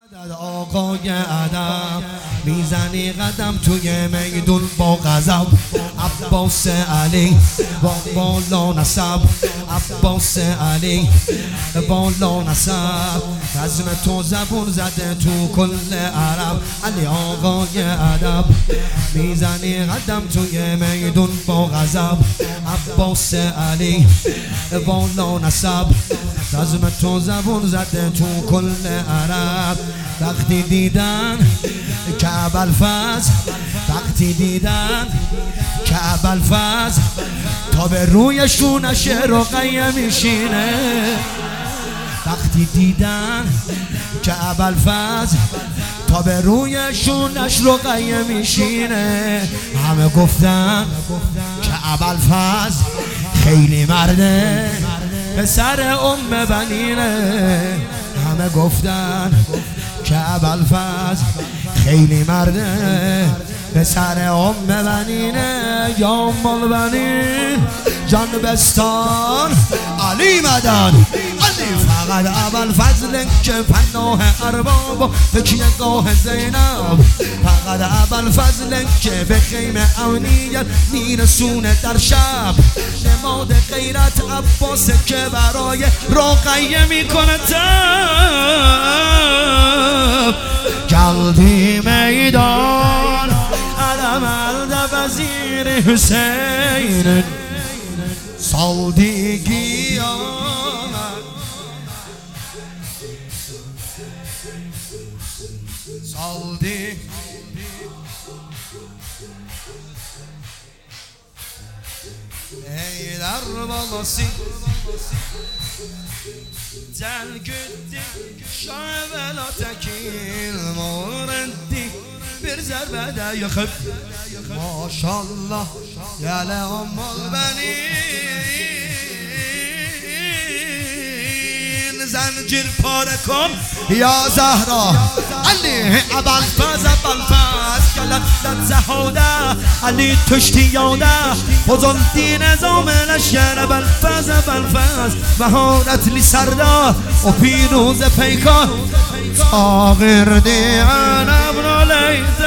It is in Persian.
آقای ادب میزنی قدم توی میدون با غضب. عباس علی با بالا نسب، عباس علی بالا نسب، رزم تو زبون زده تو کل عرب. علی آقای ادب میزنی قدم توی میدون با غضب. عباس علی بالا نسب، رزم تو زبون زده تو کل عرب. وقتی دیدن کعب الفز، وقتی دیدن کعب الفز، تا به روی شونش رقیه میشینه. وقتی دیدن کعب الفز، تا به روی شونش رقیه میشینه. همه گفتن کعب الفز خیلی مرده، پسر ام بنینه. همه گفتن کعب الفز خیلی مرده، پسر ام بنینه. یا ام بنین جان بستان علی مدد. علی فقط ابوالفضل که پناه ارباب تکیه گاه زینب، فقط ابوالفضل که به خیمه امنیت میرسونه در شب. نماد غیرت عباس که برای رقیه میکنه تب. جلدی میدان علم الد وزیر حسین، سالدگی آمد سالدی. ey در balası del gitti şah vela tekil murendi bir zerbede yıkıp maşallah yale ammal benin zincir pare kن یا زهرا. علی ابوالفضل ابوالفضل گلت زهاده، علی تشتی یاده بزن دین نظام لشکر. ابوالفضل ابوالفضل مهارت لی سردار و پیروز پیکار. تاغر دی انا ابن علی